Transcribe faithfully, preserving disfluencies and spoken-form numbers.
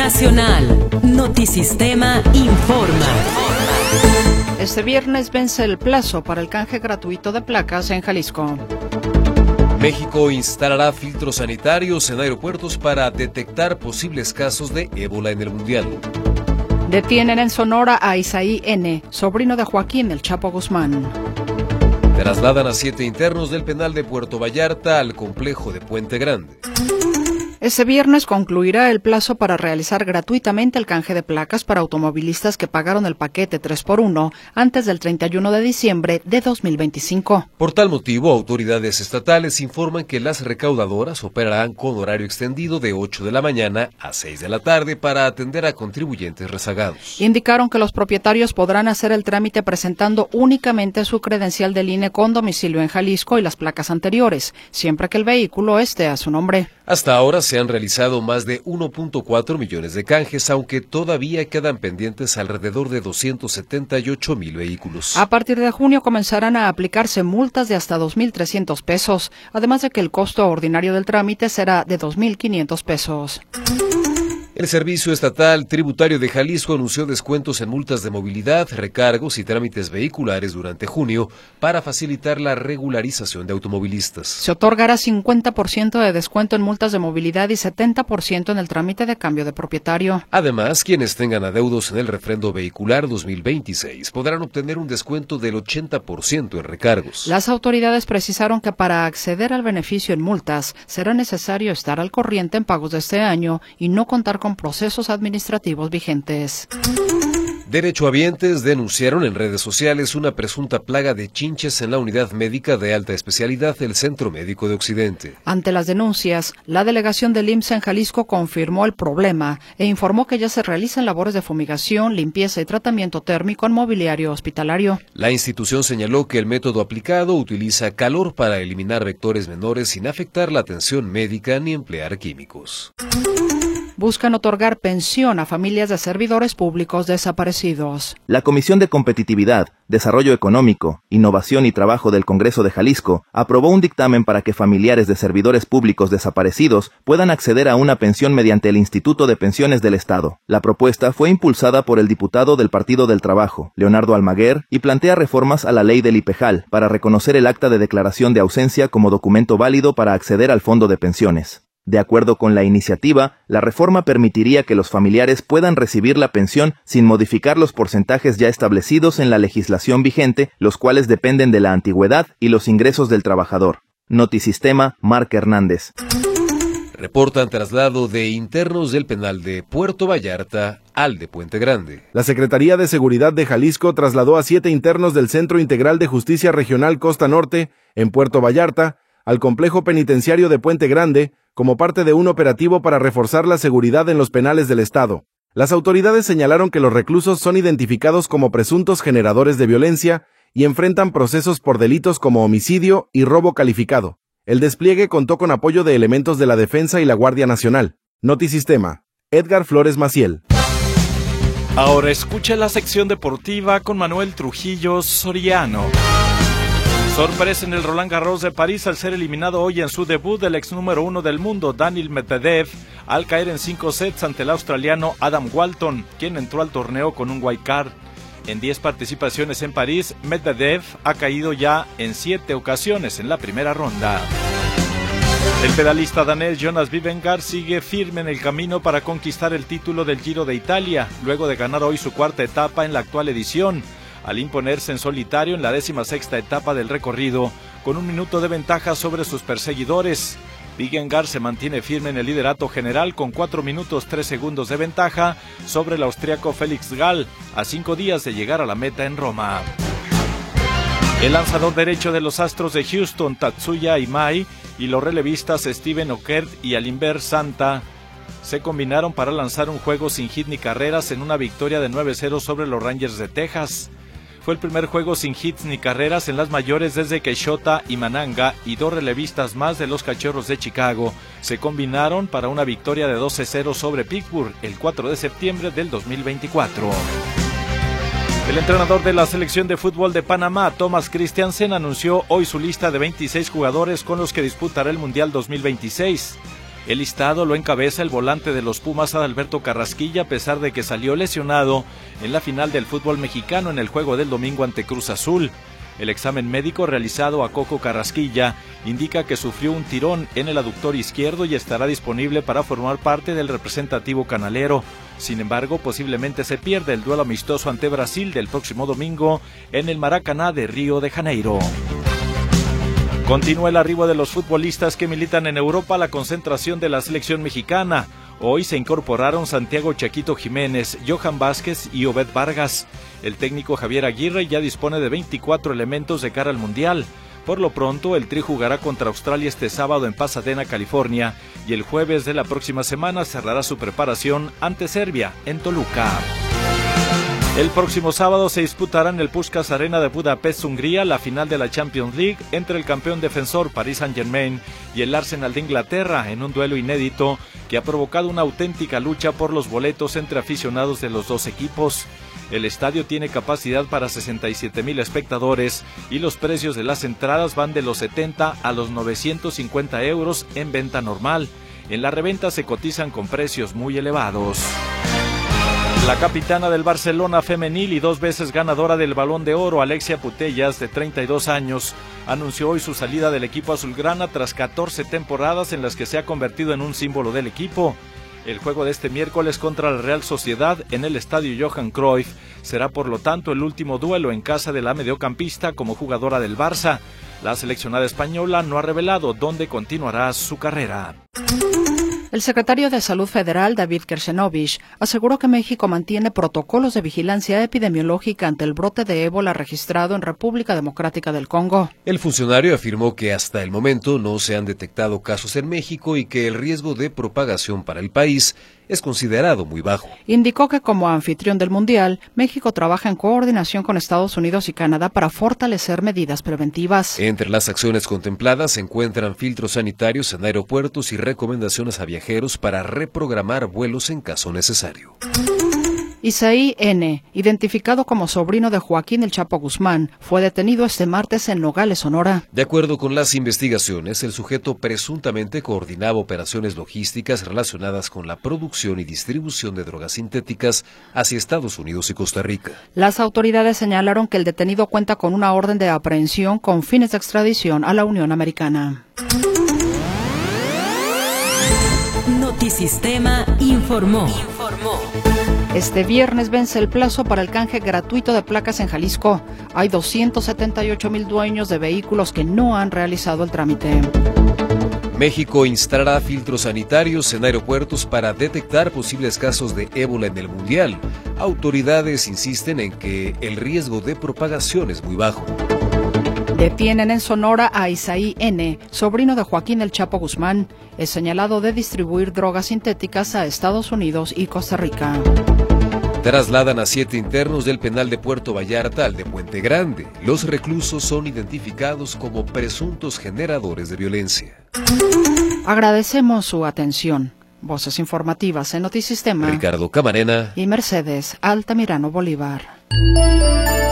Nacional. Notisistema informa. Este viernes vence el plazo para el canje gratuito de placas en Jalisco. México instalará filtros sanitarios en aeropuertos para detectar posibles casos de ébola en el Mundial. Detienen en Sonora a Isaí N., sobrino de Joaquín El Chapo Guzmán. Trasladan a siete internos del penal de Puerto Vallarta al complejo de Puente Grande. Este viernes concluirá el plazo para realizar gratuitamente el canje de placas para automovilistas que pagaron el paquete tres por uno antes del treinta y uno de diciembre de dos mil veinticinco. Por tal motivo, autoridades estatales informan que las recaudadoras operarán con horario extendido de ocho de la mañana a seis de la tarde para atender a contribuyentes rezagados. Indicaron que los propietarios podrán hacer el trámite presentando únicamente su credencial del I N E con domicilio en Jalisco y las placas anteriores, siempre que el vehículo esté a su nombre. Hasta ahora se han realizado más de uno punto cuatro millones de canjes, aunque todavía quedan pendientes alrededor de doscientos setenta y ocho mil vehículos. A partir de junio comenzarán a aplicarse multas de hasta dos mil trescientos pesos, además de que el costo ordinario del trámite será de dos mil quinientos pesos. El Servicio Estatal Tributario de Jalisco anunció descuentos en multas de movilidad, recargos y trámites vehiculares durante junio para facilitar la regularización de automovilistas. Se otorgará cincuenta por ciento de descuento en multas de movilidad y setenta por ciento en el trámite de cambio de propietario. Además, quienes tengan adeudos en el refrendo vehicular dos mil veintiséis podrán obtener un descuento del ochenta por ciento en recargos. Las autoridades precisaron que para acceder al beneficio en multas será necesario estar al corriente en pagos de este año y no contar con con procesos administrativos vigentes. Derechohabientes denunciaron en redes sociales una presunta plaga de chinches en la unidad médica de alta especialidad del Centro Médico de Occidente. Ante las denuncias, la delegación del I M S S en Jalisco confirmó el problema e informó que ya se realizan labores de fumigación, limpieza y tratamiento térmico en mobiliario hospitalario. La institución señaló que el método aplicado utiliza calor para eliminar vectores menores sin afectar la atención médica ni emplear químicos. Buscan otorgar pensión a familias de servidores públicos desaparecidos. La Comisión de Competitividad, Desarrollo Económico, Innovación y Trabajo del Congreso de Jalisco aprobó un dictamen para que familiares de servidores públicos desaparecidos puedan acceder a una pensión mediante el Instituto de Pensiones del Estado. La propuesta fue impulsada por el diputado del Partido del Trabajo, Leonardo Almaguer, y plantea reformas a la ley del IPEJAL para reconocer el acta de declaración de ausencia como documento válido para acceder al fondo de pensiones. De acuerdo con la iniciativa, la reforma permitiría que los familiares puedan recibir la pensión sin modificar los porcentajes ya establecidos en la legislación vigente, los cuales dependen de la antigüedad y los ingresos del trabajador. Notisistema, Marc Hernández. Reportan traslado de internos del penal de Puerto Vallarta al de Puente Grande. La Secretaría de Seguridad de Jalisco trasladó a siete internos del Centro Integral de Justicia Regional Costa Norte, en Puerto Vallarta, al complejo penitenciario de Puente Grande, como parte de un operativo para reforzar la seguridad en los penales del Estado. Las autoridades señalaron que los reclusos son identificados como presuntos generadores de violencia y enfrentan procesos por delitos como homicidio y robo calificado. El despliegue contó con apoyo de elementos de la Defensa y la Guardia Nacional. Notisistema, Edgar Flores Maciel. Ahora escucha la sección deportiva con Manuel Trujillo Soriano. Sorpresa en el Roland Garros de París al ser eliminado hoy en su debut del ex número uno del mundo, Daniil Medvedev, al caer en cinco sets ante el australiano Adam Walton, quien entró al torneo con un wild card. En diez participaciones en París, Medvedev ha caído ya en siete ocasiones en la primera ronda. El pedalista danés Jonas Vingegaard sigue firme en el camino para conquistar el título del Giro de Italia, luego de ganar hoy su cuarta etapa en la actual edición, al imponerse en solitario en la décima sexta etapa del recorrido, con un minuto de ventaja sobre sus perseguidores. Vingegaard se mantiene firme en el liderato general con cuatro minutos tres segundos de ventaja sobre el austriaco Felix Gall, a cinco días de llegar a la meta en Roma. El lanzador derecho de los Astros de Houston, Tatsuya Imai, y los relevistas Steven Okert y Alimber Santa se combinaron para lanzar un juego sin hit ni carreras en una victoria de nueve cero sobre los Rangers de Texas. Fue el primer juego sin hits ni carreras en las mayores desde que Shota Imanaga y dos relevistas más de los Cachorros de Chicago se combinaron para una victoria de doce cero sobre Pittsburgh el cuatro de septiembre del dos mil veinticuatro. El entrenador de la selección de fútbol de Panamá, Thomas Christiansen, anunció hoy su lista de veintiséis jugadores con los que disputará el Mundial dos mil veintiséis. El listado lo encabeza el volante de los Pumas Adalberto Carrasquilla, a pesar de que salió lesionado en la final del fútbol mexicano en el juego del domingo ante Cruz Azul. El examen médico realizado a Coco Carrasquilla indica que sufrió un tirón en el aductor izquierdo y estará disponible para formar parte del representativo canalero. Sin embargo, posiblemente se pierda el duelo amistoso ante Brasil del próximo domingo en el Maracaná de Río de Janeiro. Continúa el arribo de los futbolistas que militan en Europa a la concentración de la selección mexicana. Hoy se incorporaron Santiago Chaquito Jiménez, Johan Vázquez y Obed Vargas. El técnico Javier Aguirre ya dispone de veinticuatro elementos de cara al Mundial. Por lo pronto, el Tri jugará contra Australia este sábado en Pasadena, California, y el jueves de la próxima semana cerrará su preparación ante Serbia, en Toluca. El próximo sábado se disputará en el Puskás Arena de Budapest, Hungría, la final de la Champions League entre el campeón defensor Paris Saint-Germain y el Arsenal de Inglaterra, en un duelo inédito que ha provocado una auténtica lucha por los boletos entre aficionados de los dos equipos. El estadio tiene capacidad para sesenta y siete mil espectadores y los precios de las entradas van de los setenta a los novecientos cincuenta euros en venta normal. En la reventa se cotizan con precios muy elevados. La capitana del Barcelona femenil y dos veces ganadora del Balón de Oro, Alexia Putellas, de treinta y dos años, anunció hoy su salida del equipo azulgrana tras catorce temporadas en las que se ha convertido en un símbolo del equipo. El juego de este miércoles contra la Real Sociedad en el estadio Johan Cruyff será por lo tanto el último duelo en casa de la mediocampista como jugadora del Barça. La seleccionada española no ha revelado dónde continuará su carrera. El secretario de Salud Federal, David Kershenovich, aseguró que México mantiene protocolos de vigilancia epidemiológica ante el brote de ébola registrado en República Democrática del Congo. El funcionario afirmó que hasta el momento no se han detectado casos en México y que el riesgo de propagación para el país es considerado muy bajo. Indicó que como anfitrión del Mundial, México trabaja en coordinación con Estados Unidos y Canadá para fortalecer medidas preventivas. Entre las acciones contempladas se encuentran filtros sanitarios en aeropuertos y recomendaciones a viajeros para reprogramar vuelos en caso necesario. Isaí N., identificado como sobrino de Joaquín El Chapo Guzmán, fue detenido este martes en Nogales, Sonora. De acuerdo con las investigaciones, el sujeto presuntamente coordinaba operaciones logísticas relacionadas con la producción y distribución de drogas sintéticas hacia Estados Unidos y Costa Rica. Las autoridades señalaron que el detenido cuenta con una orden de aprehensión con fines de extradición a la Unión Americana. Notisistema informó. Informó. Este viernes vence el plazo para el canje gratuito de placas en Jalisco. Hay doscientos setenta y ocho mil dueños de vehículos que no han realizado el trámite. México instalará filtros sanitarios en aeropuertos para detectar posibles casos de ébola en el Mundial. Autoridades insisten en que el riesgo de propagación es muy bajo. Detienen en Sonora a Isaí N., sobrino de Joaquín El Chapo Guzmán. Es señalado de distribuir drogas sintéticas a Estados Unidos y Costa Rica. Trasladan a siete internos del penal de Puerto Vallarta al de Puente Grande. Los reclusos son identificados como presuntos generadores de violencia. Agradecemos su atención. Voces informativas en Notisistema. Ricardo Camarena y Mercedes Altamirano Bolívar.